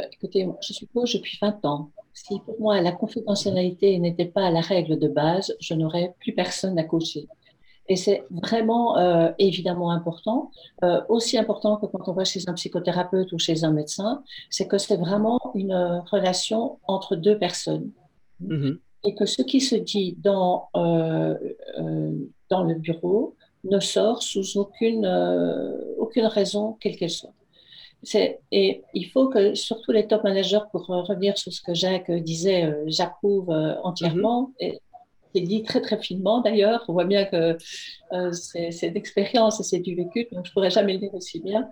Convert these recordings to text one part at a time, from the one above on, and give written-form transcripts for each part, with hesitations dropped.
Écoutez, je suis coach depuis 20 ans. Si pour moi la confidentialité n'était pas la règle de base, je n'aurais plus personne à coacher. Et c'est vraiment évidemment important, aussi important que quand on va chez un psychothérapeute ou chez un médecin, c'est que c'est vraiment une relation entre deux personnes. Mhm. Et que ce qui se dit dans le bureau ne sort sous aucune raison, quelle qu'elle soit. Et il faut que, surtout les top managers, pour revenir sur ce que Jacques disait, j'approuve Mhm. entièrement, et il dit très très finement d'ailleurs, on voit bien que c'est d'expérience et c'est du vécu, donc je pourrais jamais le dire aussi bien.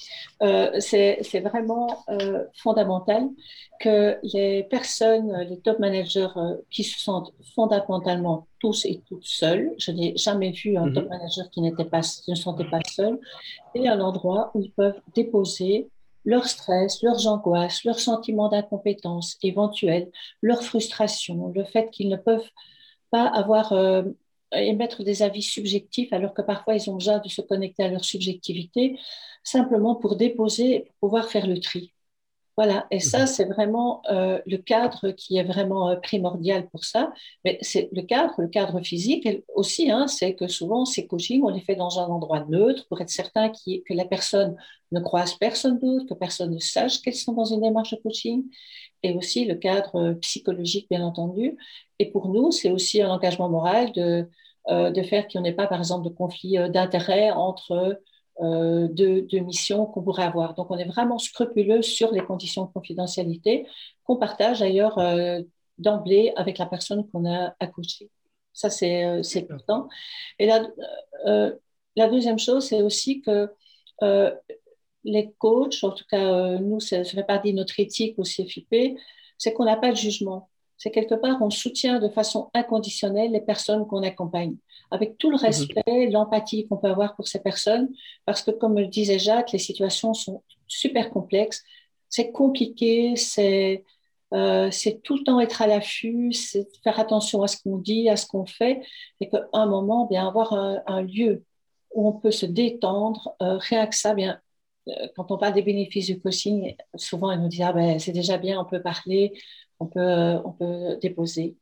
C'est vraiment fondamental que les personnes, les top managers qui se sentent fondamentalement tous et toutes seuls, je n'ai jamais vu un top Mhm. manager qui ne se sentait pas seul, et un endroit où ils peuvent déposer leur stress, leurs angoisses, leurs sentiments d'incompétence éventuels, leur frustration, le fait qu'ils ne peuvent pas avoir émettre des avis subjectifs alors que parfois ils ont besoin de se connecter à leur subjectivité simplement pour déposer et pour pouvoir faire le tri. Voilà, et ça, Mhm. c'est vraiment le cadre qui est vraiment primordial pour ça. Mais c'est le cadre physique aussi, hein, c'est que souvent, ces coachings, on les fait dans un endroit neutre pour être certain que la personne ne croise personne d'autre, que personne ne sache qu'elles sont dans une démarche de coaching, et aussi le cadre psychologique, bien entendu. Et pour nous, c'est aussi un engagement moral de faire qu'il n'y ait pas, par exemple, de conflit d'intérêts entre deux missions qu'on pourrait avoir. Donc, on est vraiment scrupuleux sur les conditions de confidentialité qu'on partage d'ailleurs d'emblée avec la personne qu'on a à coacher. Ça, c'est D'accord. important. Et euh, la deuxième chose, c'est aussi que euh, les coachs, en tout cas, nous, ça fait partie de notre éthique au CFIP, c'est qu'on n'a pas de jugement. C'est quelque part, on soutient de façon inconditionnelle les personnes qu'on accompagne, avec tout le Mhm. respect, l'empathie qu'on peut avoir pour ces personnes, parce que, comme le disait Jacques, les situations sont super complexes, c'est compliqué, c'est tout le temps être à l'affût, c'est faire attention à ce qu'on dit, à ce qu'on fait, et qu'à un moment, bien avoir un lieu où on peut se détendre, rien que ça, bien, quand on parle des bénéfices du coaching, souvent ils nous disent ah ben, c'est déjà bien, on peut parler, on peut déposer.